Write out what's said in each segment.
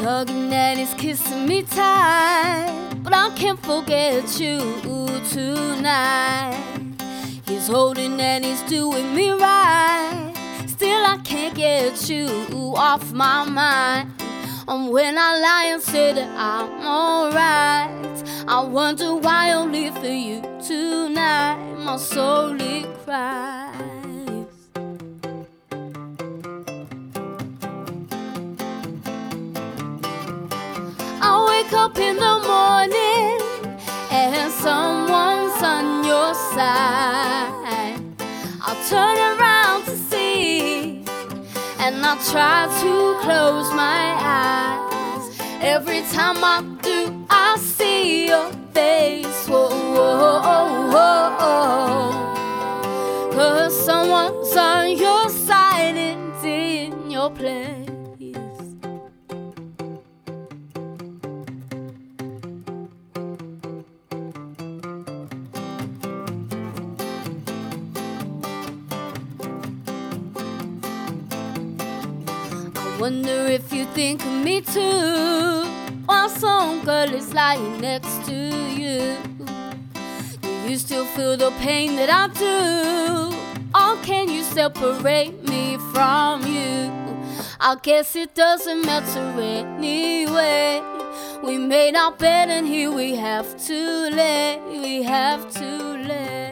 hugging and he's kissing me tight, but I can't forget you tonight. He's holding and he's doing me right, still I can't get you off my mind. And when I lie and say that I'm alright, I wonder why only for you tonight my soul it cries. I wake up in the morning and someone's on your side. I'll turn around to see, and I try to close my eyes. Every time I do, I see your face. Whoa, whoa, whoa, whoa. 'Cause someone's on your side and in your place. Wonder if you think of me too, while some girl is lying next to you. Do you still feel the pain that I do, or can you separate me from you? I guess it doesn't matter anyway. We made our bed and here we have to lay, we have to lay.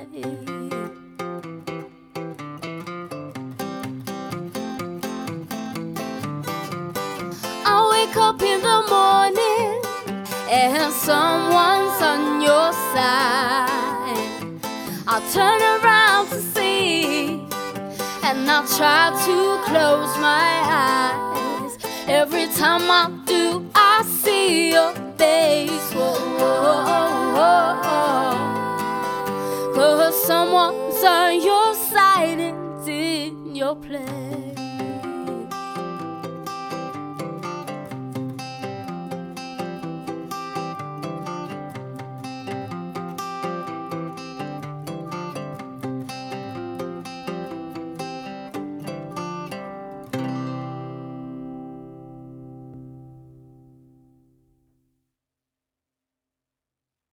Wake up in the morning and someone's on your side. I'll turn around to see, and I'll try to close my eyes. Every time I do, I see your face. Whoa, whoa, whoa, whoa. 'Cause someone's on your side and in your place.